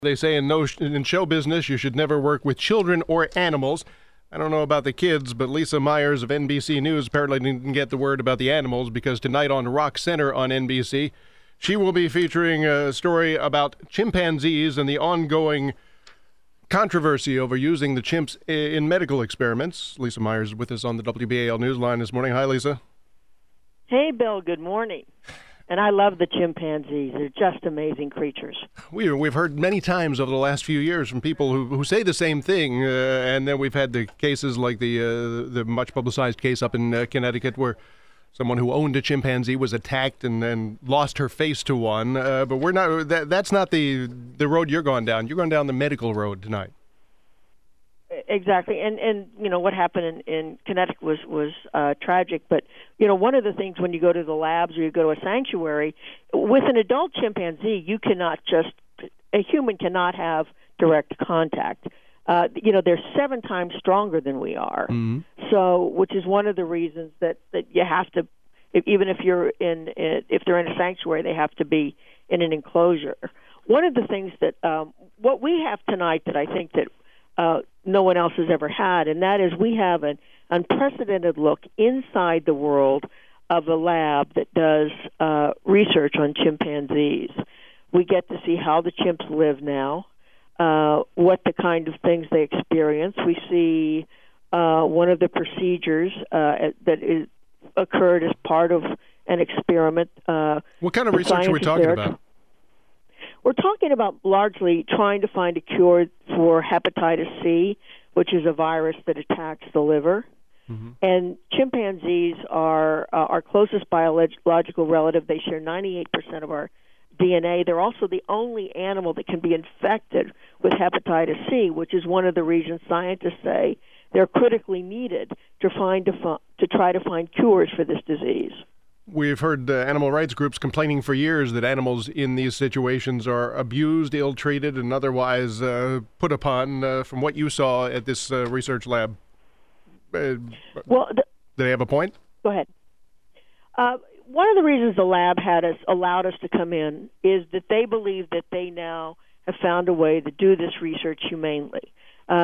They say in show business, you should never work with children or animals. I don't know about the kids, but Lisa Myers of NBC News apparently didn't get the word about the animals, because tonight on Rock Center on NBC, she will be featuring a story about chimpanzees and the ongoing controversy over using the chimps in medical experiments. Lisa Myers is with us on the WBAL Newsline this morning. Hi, Lisa. Hey, Bill. Good morning. And I love the chimpanzees. They're just amazing creatures. We've heard many times over the last few years from people who say the same thing, and then we've had the cases like the much publicized case up in Connecticut where someone who owned a chimpanzee was attacked and then lost her face to one. But we're not. That's not the road you're going down. You're going down the medical road tonight. Exactly, and you know what happened in Connecticut was tragic. But you know, one of the things when you go to the labs or you go to a sanctuary with an adult chimpanzee, a human cannot have direct contact. You know, they're 7 times stronger than we are. Mm-hmm. So, which is one of the reasons that you have to, even if if they're in a sanctuary, they have to be in an enclosure. One of the things that what we have tonight that I think that no one else has ever had, and that is we have an unprecedented look inside the world of a lab that does research on chimpanzees. We get to see how the chimps live now, what the kind of things they experience. We see one of the procedures that occurred as part of an experiment. What kind of research are we talking about? We're talking about largely trying to find a cure for hepatitis C, which is a virus that attacks the liver. Mm-hmm. And chimpanzees are our closest biological relative. They share 98% of our DNA. They're also the only animal that can be infected with hepatitis C, which is one of the reasons scientists say they're critically needed to try to find cures for this disease. We've heard animal rights groups complaining for years that animals in these situations are abused, ill-treated, and otherwise put upon. From what you saw at this research lab, do they have a point? Go ahead. One of the reasons the lab allowed us to come in is that they believe that they now have found a way to do this research humanely.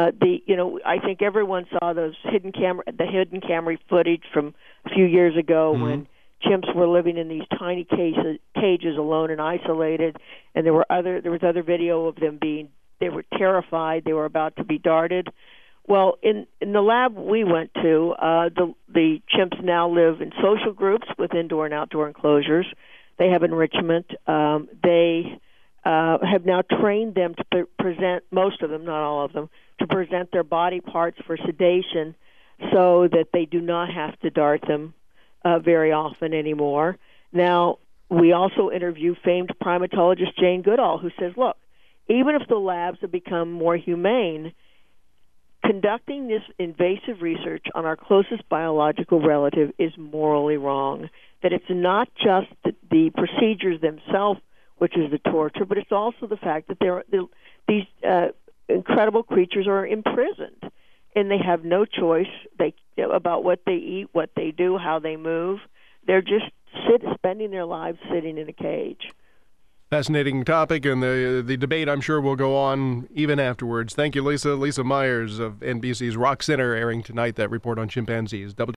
I think everyone saw the hidden camera footage from a few years ago when chimps were living in these tiny cages alone and isolated, and there was other video of them they were terrified, they were about to be darted. Well, in the lab we went to, the chimps now live in social groups with indoor and outdoor enclosures. They have enrichment. They have now trained them to present, most of them, not all of them, to present their body parts for sedation so that they do not have to dart them very often anymore. Now, we also interview famed primatologist Jane Goodall, who says, look, even if the labs have become more humane, conducting this invasive research on our closest biological relative is morally wrong, that it's not just the procedures themselves, which is the torture, but it's also the fact that these incredible creatures are imprisoned, and they have no choice about what they eat, what they do, how they move. They're just spending their lives sitting in a cage. Fascinating topic, and the debate, I'm sure, will go on even afterwards. Thank you, Lisa. Lisa Myers of NBC's Rock Center, airing tonight that report on chimpanzees.